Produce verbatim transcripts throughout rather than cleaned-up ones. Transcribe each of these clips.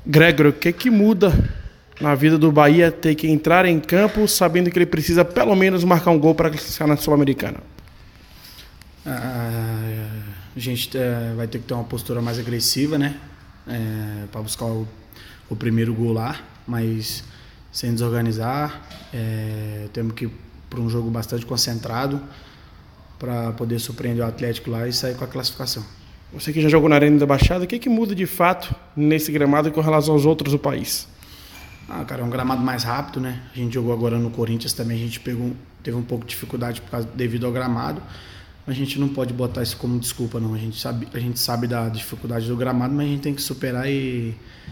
Gregory, o que que muda na vida do Bahia ter que entrar em campo sabendo que ele precisa pelo menos marcar um gol para classificar na Sul-Americana? Ah, a gente é, vai ter que ter uma postura mais agressiva, né? É, para buscar o, o primeiro gol lá, mas sem desorganizar. É, temos que ir para um jogo bastante concentrado para poder surpreender o Atlético lá e sair com a classificação. Você que já jogou na Arena da Baixada, o que que muda de fato nesse gramado com relação aos outros do país? Ah, cara, é um gramado mais rápido, né? A gente jogou agora no Corinthians também, a gente pegou, teve um pouco de dificuldade por causa, devido ao gramado. A gente não pode botar isso como desculpa, não. A gente sabe, a gente sabe da dificuldade do gramado, mas a gente tem que superar e,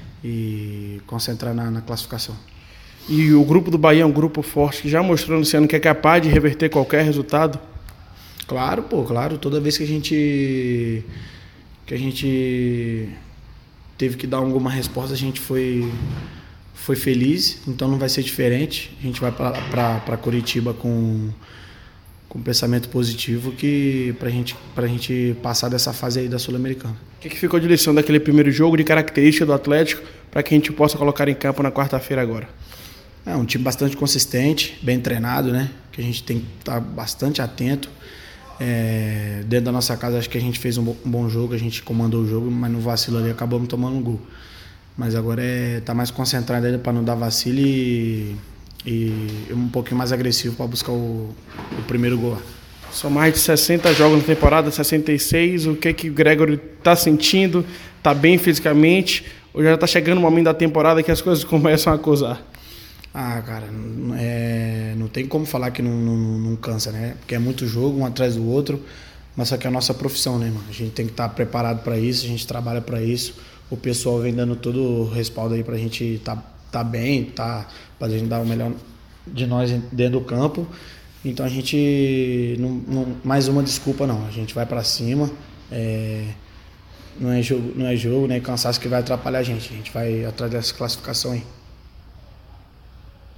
e concentrar na, na classificação. E o grupo do Bahia é um grupo forte que já mostrou nesse ano que é capaz de reverter qualquer resultado? Claro, pô, claro. Toda vez que a gente que a gente teve que dar alguma resposta, a gente foi foi feliz. Então não vai ser diferente. A gente vai para Curitiba com com um pensamento positivo que pra gente pra gente passar dessa fase aí da Sul-Americana. O que que ficou de lição daquele primeiro jogo, de característica do Atlético, para que a gente possa colocar em campo na quarta-feira agora? É um time bastante consistente, bem treinado, né? Que a gente tem que estar bastante atento. É, dentro da nossa casa, acho que a gente fez um bom jogo, a gente comandou o jogo, mas no vacilo ali acabamos tomando um gol. Mas agora é estar tá mais concentrado ainda para não dar vacilo e, e um pouquinho mais agressivo para buscar o, o primeiro gol lá. São mais de sessenta jogos na temporada, sessenta e seis. O que que o Gregory está sentindo? Está bem fisicamente? Ou já está chegando o momento da temporada que as coisas começam a acusar? Ah, cara, é, não tem como falar que não, não, não cansa, né? Porque é muito jogo, um atrás do outro, mas só que é a nossa profissão, né, mano? A gente tem que estar preparado para isso, a gente trabalha para isso. O pessoal vem dando todo o respaldo aí pra gente estar tá, tá bem, tá, pra gente dar o melhor de nós dentro do campo. Então a gente, não, não, mais uma desculpa não, a gente vai para cima, é, não é jogo, não é jogo, né? Cansaço que vai atrapalhar a gente, a gente vai atrás dessa classificação aí.